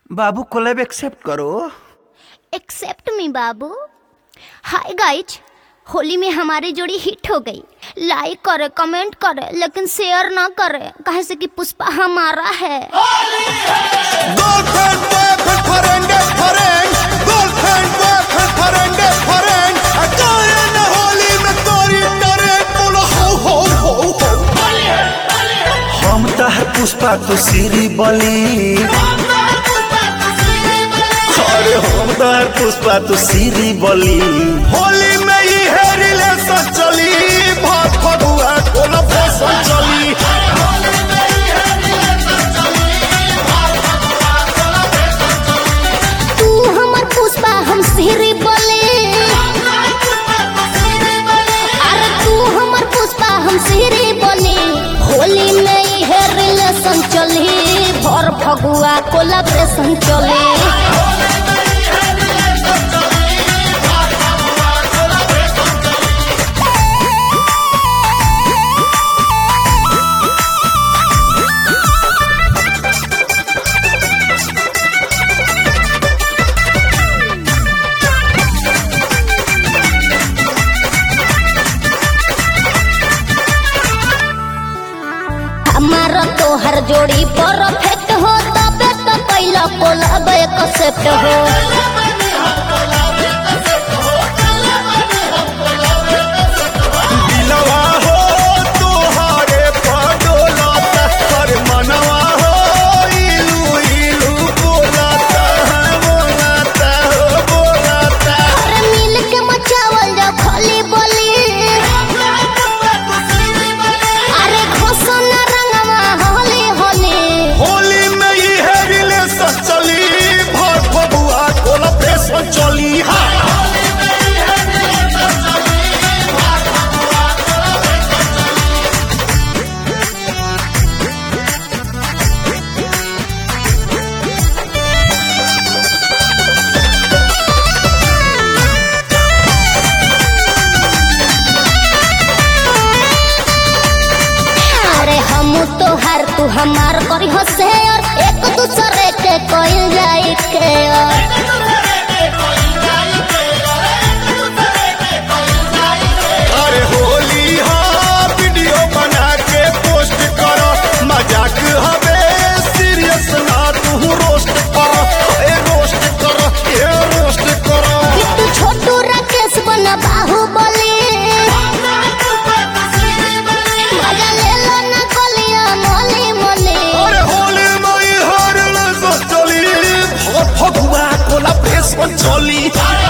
बाबू collab accept करो। Accept me बाबू। हाय गाइज, होली में हमारी जोड़ी हिट हो गई। लाइक करे, कमेंट करे, लेकिन शेयर ना करे, कहे से कि पुष्पा हमारा है। हम तहर पुष्पा तो सीरी बली, अरे हम तहर पुष्पा तो सीरी बली। होली में ही है रिलेशन चली, भाग फगुआ कोला फैशन चली। तू हमर पुष्पा हम सीरी बली, अरे तू हमर पुष्पा हम सीरी बली। होली में ही है रिलेशन चली, भर फगुआ कोलाब्रेशन चली। हमारा तो हर जोड़ी परफेक्ट हो, तबे तो पहला कोलैब एक्सेप्ट हो। दिलवा हो तोहारे पडोलाता, हर मनवा हो इलू इलू बोलाता है, बोलाता हो बोलाता। अरे मिल के मचावल जा खली बोली, अरे घोषण रंगवा होली होली। होली में ही है रिलेशन चली, भर फगुआ कोला फैशन चली। अरे हम तो हर तू हमार करी हो शेयर, एक दूसरे के कोई जाई के। अरे होली हाँ वीडियो बना के पोस्ट करो, मजाक हवे सीरियस ना तू रोस्ट करो, ए रोस्ट करो, ए रोस्ट करो। तू छोटू राकेश बना बाहुबली, मजा ले लो ना कोलिया मोली मोली। अरे होली में हर रिलेशन चली, भर फगुआ कोला फैशन चली।